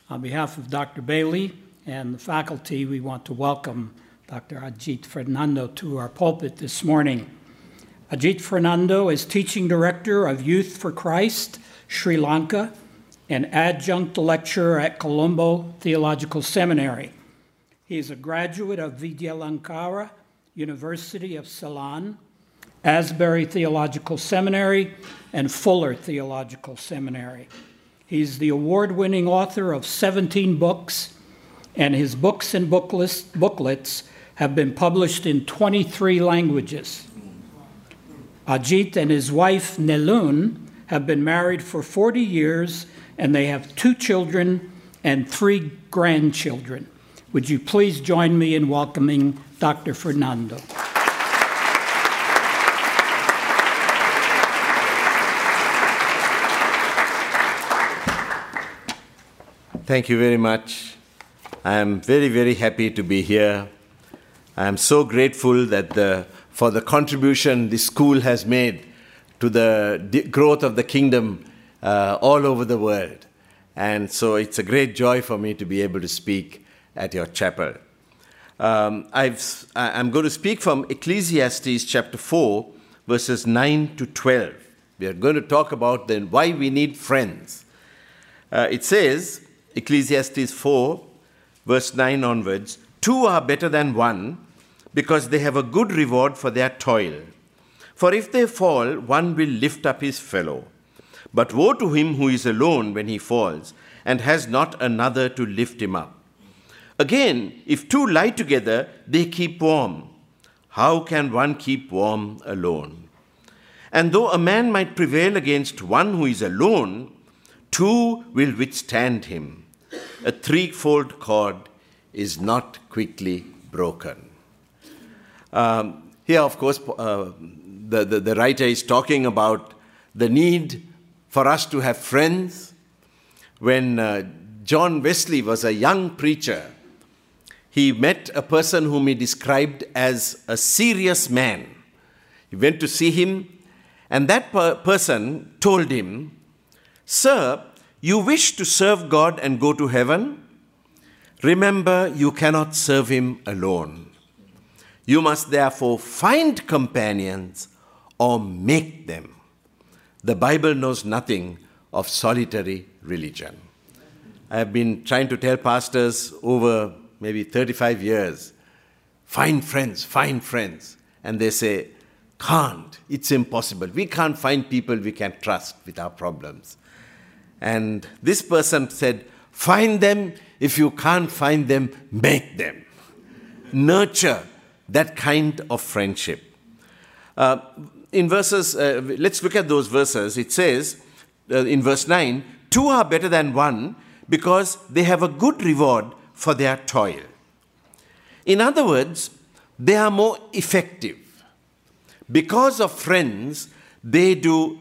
On behalf of Dr. Bailey and the faculty, we want to welcome Dr. Ajit Fernando to our pulpit this morning. Ajit Fernando is Teaching Director of Youth for Christ, Sri Lanka, and Adjunct Lecturer at Colombo Theological Seminary. He is a graduate of Vidyalankara University of Ceylon, Asbury Theological Seminary, and Fuller Theological Seminary. He's the award-winning author of 17 books, and his books and booklets have been published in 23 languages. Ajit and his wife, Nelun, have been married for 40 years, and they have 2 children and 3 grandchildren. Would you please join me in welcoming Dr. Fernando? Thank you very much. I am very, very happy to be here. I am so grateful for the contribution this school has made to the growth of the kingdom all over the world. And so it's a great joy for me to be able to speak at your chapel. I'm going to speak from Ecclesiastes chapter 4, verses 9 to 12. We are going to talk about then why we need friends. It says, Ecclesiastes 4, verse 9 onwards, 2 are better than 1 because they have a good reward for their toil. For if they fall, one will lift up his fellow. But woe to him who is alone when he falls and has not another to lift him up. Again, if 2 lie together, they keep warm. How can one keep warm alone? And though a man might prevail against one who is alone, 2 will withstand him. A 3-fold cord is not quickly broken. Here, of course, the writer is talking about the need for us to have friends. When John Wesley was a young preacher, he met a person whom he described as a serious man. He went to see him, and that person told him, "Sir, you wish to serve God and go to heaven? Remember, you cannot serve him alone. You must therefore find companions or make them. The Bible knows nothing of solitary religion." I have been trying to tell pastors over maybe 35 years, find friends. And they say, can't, it's impossible. We can't find people we can trust with our problems. And this person said, find them. If you can't find them, make them. Nurture that kind of friendship. In verses, let's look at those verses. It says in verse 9, 2 are better than 1 because they have a good reward for their toil. In other words, they are more effective. Because of friends, they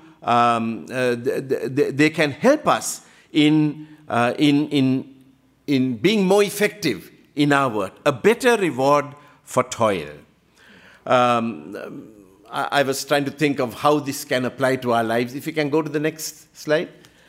can help us in being more effective in our work. A better reward for toil. I was trying to think of how this can apply to our lives. If you can go to the next slide.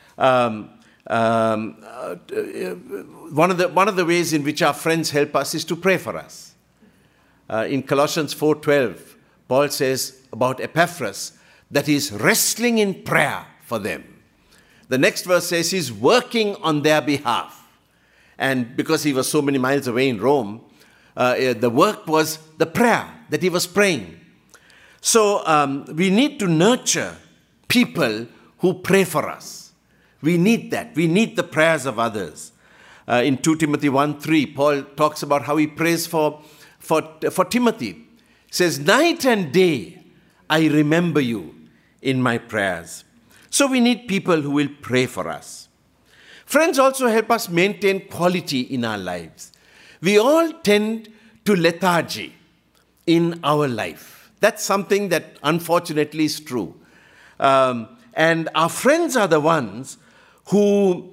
One of the ways in which our friends help us is to pray for us. In Colossians 4:12, Paul says about Epaphras that he's wrestling in prayer for them. The next verse says he's working on their behalf. And because he was so many miles away in Rome, the work was the prayer that he was praying. So we need to nurture people who pray for us. We need that. We need the prayers of others. In 2 Timothy 1:3, Paul talks about how he prays for Timothy. He says, night and day I remember you in my prayers. So we need people who will pray for us. Friends also help us maintain quality in our lives. We all tend to lethargy in our life. That's something that unfortunately is true. And our friends are the ones who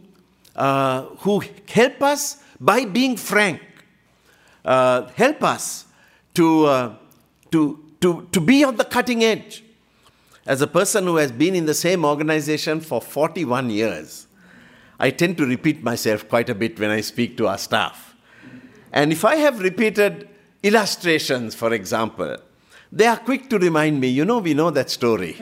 help us by being frank, help us to be on the cutting edge. As a person who has been in the same organization for 41 years, I tend to repeat myself quite a bit when I speak to our staff. And if I have repeated illustrations, for example, they are quick to remind me, we know that story.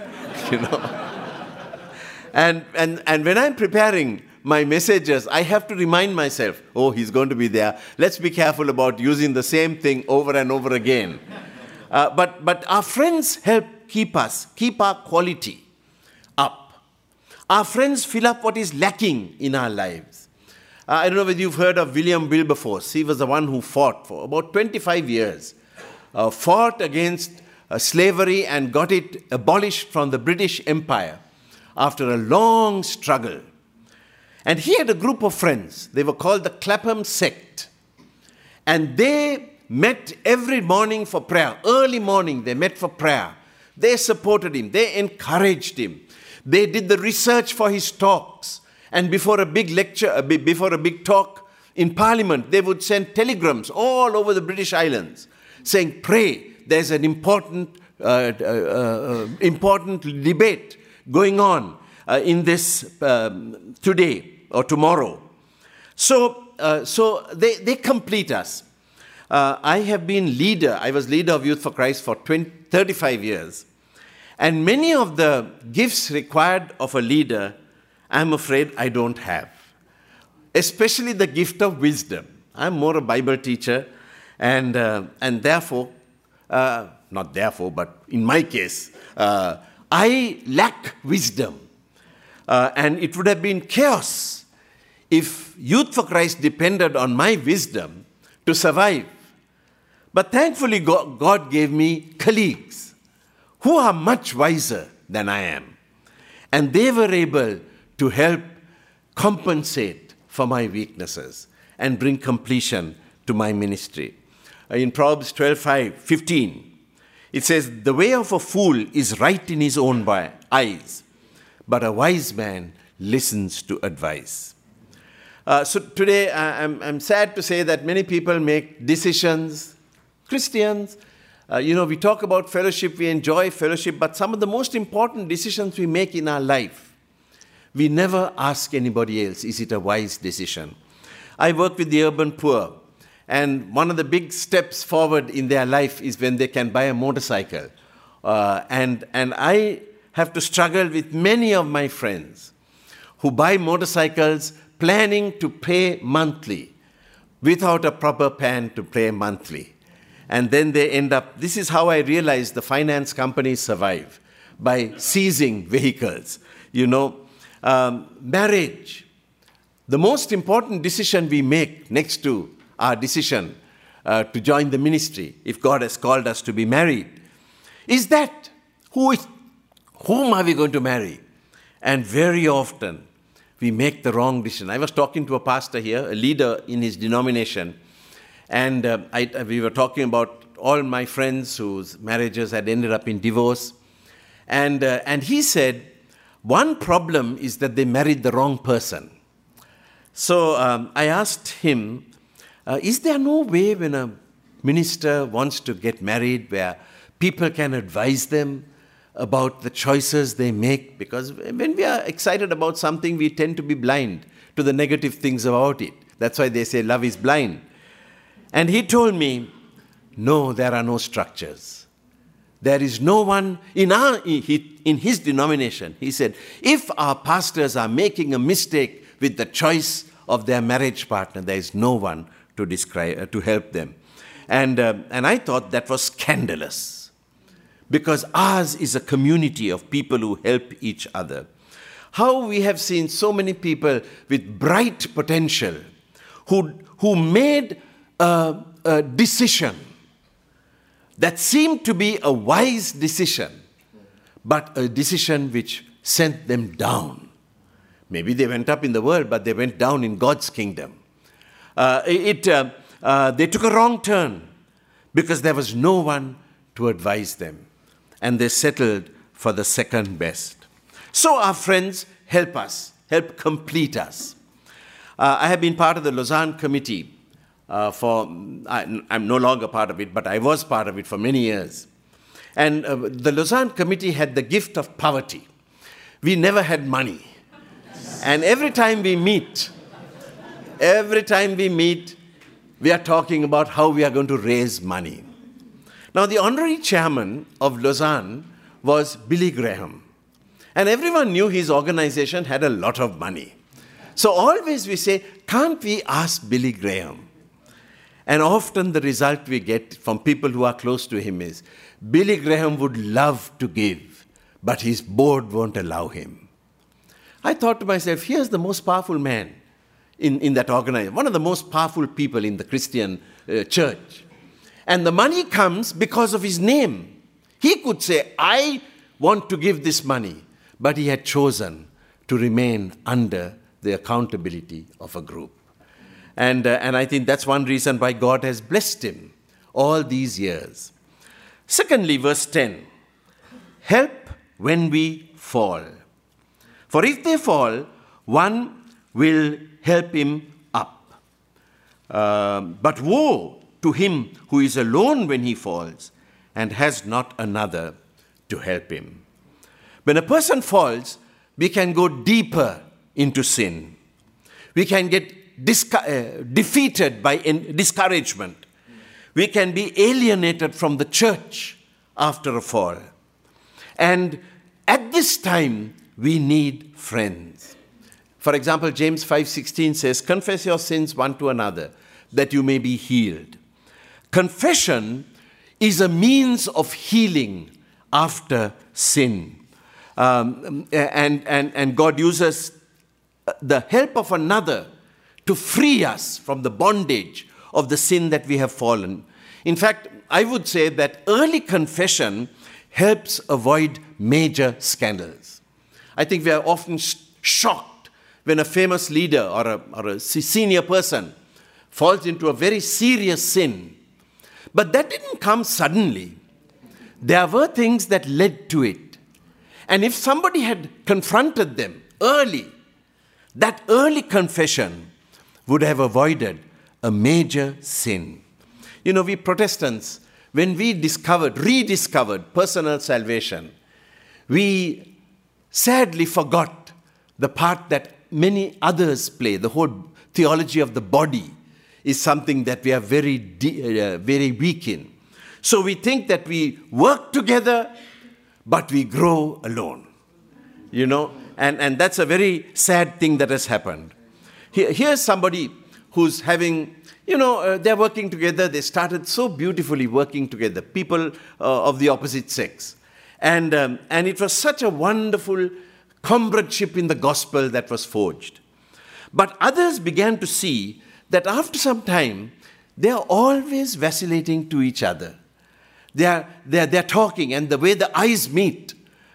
And when I'm preparing my messages, I have to remind myself, he's going to be there. Let's be careful about using the same thing over and over again. But our friends help keep our quality up. Our friends fill up what is lacking in our lives. I don't know whether you've heard of William Wilberforce. He was the one who fought for about 25 years, fought against slavery and got it abolished from the British Empire after a long struggle. And he had a group of friends. They were called the Clapham Sect. And they met every morning for prayer. Early morning, they met for prayer. They supported him. They encouraged him. They did the research for his talks. And before a big lecture, before a big talk in Parliament, they would send telegrams all over the British Islands saying, pray, there's an important debate going on in this today or tomorrow. So they complete us. I have been leader. I was leader of Youth for Christ for 35 years. And many of the gifts required of a leader, I'm afraid I don't have. Especially the gift of wisdom. I'm more a Bible teacher, and therefore, not therefore, but in my case, I lack wisdom. And it would have been chaos if Youth for Christ depended on my wisdom to survive. But thankfully, God gave me colleagues who are much wiser than I am. And they were able to help compensate for my weaknesses and bring completion to my ministry. In Proverbs 12:15, it says, the way of a fool is right in his own eyes, but a wise man listens to advice. So today, I'm sad to say that many people make decisions, Christians, we talk about fellowship, we enjoy fellowship, but some of the most important decisions we make in our life, we never ask anybody else, is it a wise decision? I work with the urban poor, and one of the big steps forward in their life is when they can buy a motorcycle. And I have to struggle with many of my friends who buy motorcycles planning to pay monthly without a proper plan to pay monthly. And then they end up, this is how I realize the finance companies survive, by seizing vehicles. Marriage. The most important decision we make next to our decision to join the ministry, if God has called us to be married, is that whom are we going to marry? And very often, we make the wrong decision. I was talking to a pastor here, a leader in his denomination, and we were talking about all my friends whose marriages had ended up in divorce. And he said, one problem is that they married the wrong person. So I asked him, is there no way when a minister wants to get married where people can advise them about the choices they make? Because when we are excited about something, we tend to be blind to the negative things about it. That's why they say love is blind. And he told me, no, there are no structures. There is no one in his denomination. He said, if our pastors are making a mistake with the choice of their marriage partner, there is no one to help them. And I thought that was scandalous, because ours is a community of people who help each other. How we have seen so many people with bright potential who made a decision that seemed to be a wise decision, but a decision which sent them down. Maybe they went up in the world, but they went down in God's kingdom. They took a wrong turn because there was no one to advise them, and they settled for the second best. So our friends help us, help complete us. I have been part of the Lausanne Committee I'm no longer part of it, but I was part of it for many years. And the Lausanne Committee had the gift of poverty. We never had money. And every time we meet, we are talking about how we are going to raise money. Now, the honorary chairman of Lausanne was Billy Graham. And everyone knew his organization had a lot of money. So always we say, can't we ask Billy Graham? And often the result we get from people who are close to him is, Billy Graham would love to give, but his board won't allow him. I thought to myself, here's the most powerful man in that organization, one of the most powerful people in the Christian church. And the money comes because of his name. He could say, I want to give this money, but he had chosen to remain under the accountability of a group. And I think that's one reason why God has blessed him all these years. Secondly, verse 10, help when we fall. For if they fall, one will help him up. But woe to him who is alone when he falls and has not another to help him. When a person falls, we can go deeper into sin. We can get defeated by discouragement. We can be alienated from the church after a fall. And at this time, we need friends. For example, James 5:16 says, confess your sins one to another, that you may be healed. Confession is a means of healing after sin. And God uses the help of another to free us from the bondage of the sin that we have fallen. In fact, I would say that early confession helps avoid major scandals. I think we are often shocked when a famous leader or a senior person falls into a very serious sin. But that didn't come suddenly. There were things that led to it. And if somebody had confronted them early, that early confession would have avoided a major sin. You know, we Protestants, when we rediscovered personal salvation, we sadly forgot the part that many others play. The whole theology of the body is something that we are very weak in. So we think that we work together, but we grow alone. You know, and that's a very sad thing that has happened. Here's somebody who's having, they're working together. They started so beautifully working together, people of the opposite sex. And it was such a wonderful comradeship in the gospel that was forged. But others began to see that after some time, they are always vacillating to each other. They're talking, and the way the eyes meet,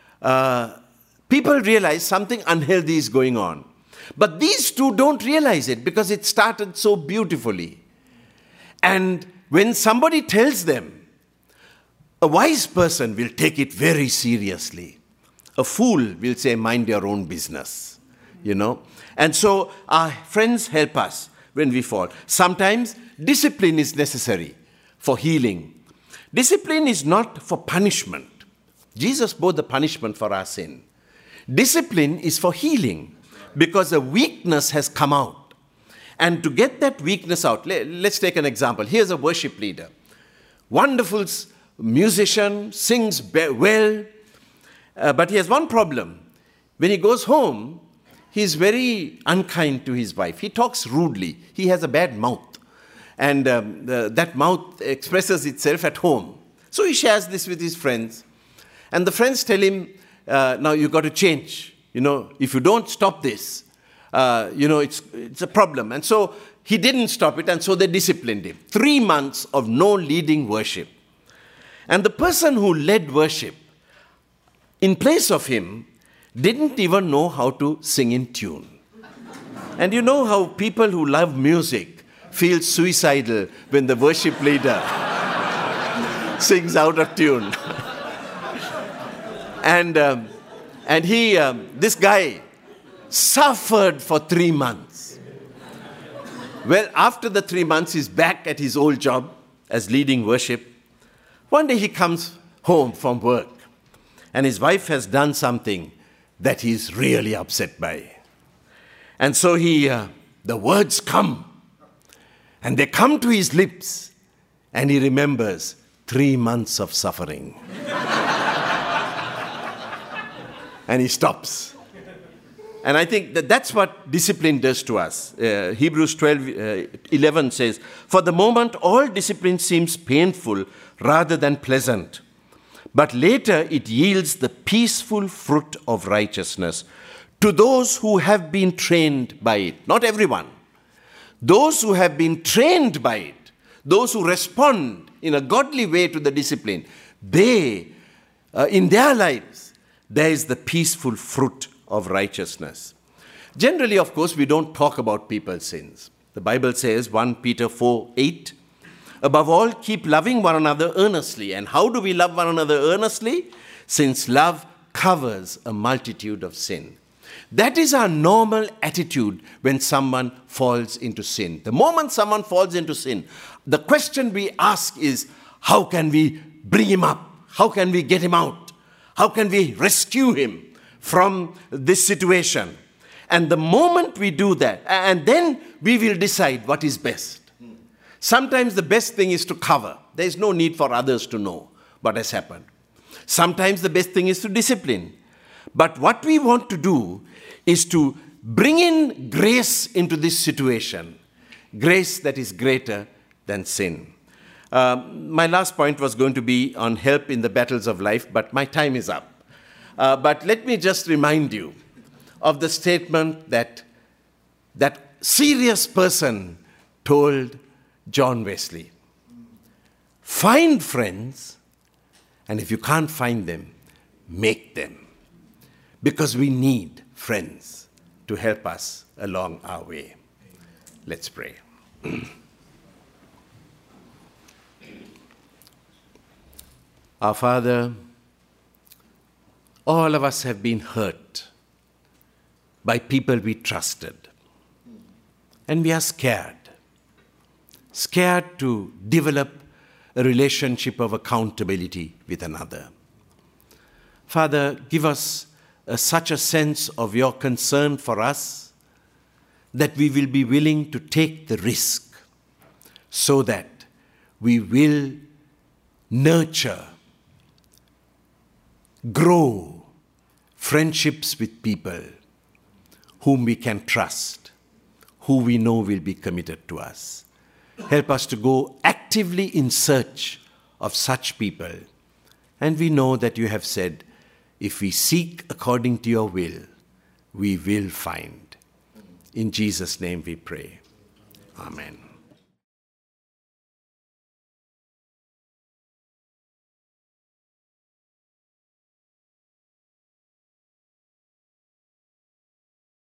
people realize something unhealthy is going on. But these two don't realize it because it started so beautifully. And when somebody tells them, a wise person will take it very seriously. A fool will say, mind your own business, And so our friends help us when we fall. Sometimes discipline is necessary for healing. Discipline is not for punishment. Jesus bore the punishment for our sin. Discipline is for healing because a weakness has come out. And to get that weakness out, let's take an example. Here's a worship leader. Wonderful musician, sings well, but he has one problem. When he goes home, he's very unkind to his wife. He talks rudely. He has a bad mouth. And that mouth expresses itself at home. So he shares this with his friends. And the friends tell him, now you've got to change. If you don't stop this, it's a problem. And so he didn't stop it, and so they disciplined him. 3 months of no leading worship. And the person who led worship, in place of him, didn't even know how to sing in tune. And you know how people who love music feel suicidal when the worship leader sings out of tune. And he, this guy, suffered for 3 months. Well, after the 3 months, he's back at his old job as leading worship. One day he comes home from work, and his wife has done something that he's really upset by. And so the words come, and they come to his lips, and he remembers 3 months of suffering. And he stops. And I think that's what discipline does to us. Hebrews 12:11 says, "For the moment, all discipline seems painful rather than pleasant. But later it yields the peaceful fruit of righteousness to those who have been trained by it." Not everyone. Those who have been trained by it, those who respond in a godly way to the discipline, they, in their lives, there is the peaceful fruit of righteousness. Generally, of course, we don't talk about people's sins. The Bible says, 1 Peter 4:8, "Above all, keep loving one another earnestly." And how do we love one another earnestly? Since love covers a multitude of sin. That is our normal attitude when someone falls into sin. The moment someone falls into sin, the question we ask is, how can we bring him up? How can we get him out? How can we rescue him from this situation? And the moment we do that, and then we will decide what is best. Sometimes the best thing is to cover. There is no need for others to know what has happened. Sometimes the best thing is to discipline. But what we want to do is to bring in grace into this situation. Grace that is greater than sin. My last point was going to be on help in the battles of life, but my time is up. But let me just remind you of the statement that serious person told John Wesley. Find friends, and if you can't find them, make them. Because we need friends to help us along our way. Let's pray. Our Father, all of us have been hurt by people we trusted. And we are scared. Scared to develop a relationship of accountability with another. Father, give us such a sense of your concern for us that we will be willing to take the risk so that we will nurture, grow friendships with people whom we can trust, who we know will be committed to us. Help us to go actively in search of such people. And we know that you have said, if we seek according to your will, we will find. In Jesus' name we pray. Amen.